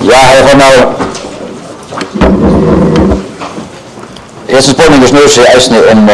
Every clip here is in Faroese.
Ja, jeg får nå spørninger snur seg eisende om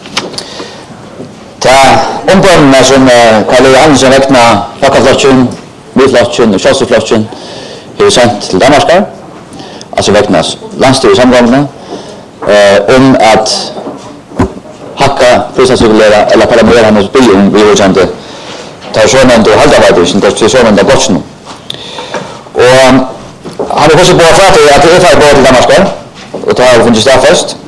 ombønnene som Karl Johansen vekna Bakkaflotjen, Byflotjen og Kjølseflotjen har sendt til Danmarskar, altså vekna landstyr i samgångene, om at hakka prisasirkulera eller paramera hennes byen vi har kjent tar sånende og halvdavardelsen, til sånende godsen. Og han har også på at det er feil både til Danmarskar, og det har funnet stedfest,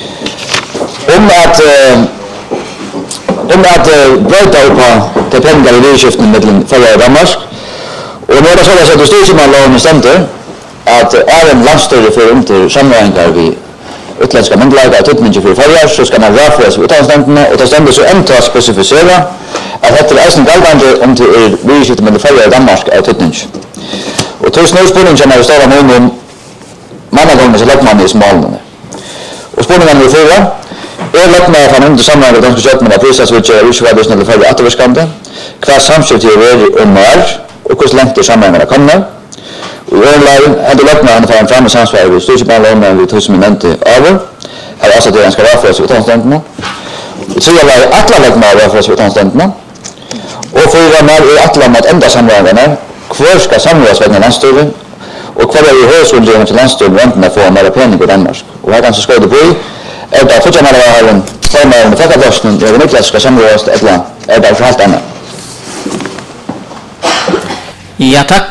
om at brøyta opp til penger i virkskiftene mellom Føyre og Danmark. Og nå er det sånn at styrsommerloven stemte at en landstyre for under sammenhengar vi utländska myndigheter och tydligen för Føyre, så ska man rafra sig utlandsständerna och ta ständigt så ändå att specificera att detta är eisen galvande om till virkskiftet mellom Føyre och Danmark av tydligen. Och till snurrspårningen känner vi stora mån om mannagången så lägger man i smalene. Och spårningen nummer 4 lägger från under sammanhang av danska köpmän att prisas vid utskärdelsen eller Føyre atterverskande, hva samskift är det om och hur längt det sammanhangarna kommer. Och överlag hade lägger han fram med samsvar vid styrelsebanlånen vid 1000 minenter över. Här är alltså det han ska rafra sig utlandsständerna. Så jag var attla lägger rafra sig utlandsständerna. Och 4 när är attla med att enda sammanhangarna. Kvar ska samlas vägna landstyren och kvar är ju högskolgivning till landstyren väntarna få mer penning i Danmark. Och här kanske ska det bli är det fortfarande har en formell med Bakkaflotjen och Niklas ska samlas eller är det för helt annat. Ja, tack.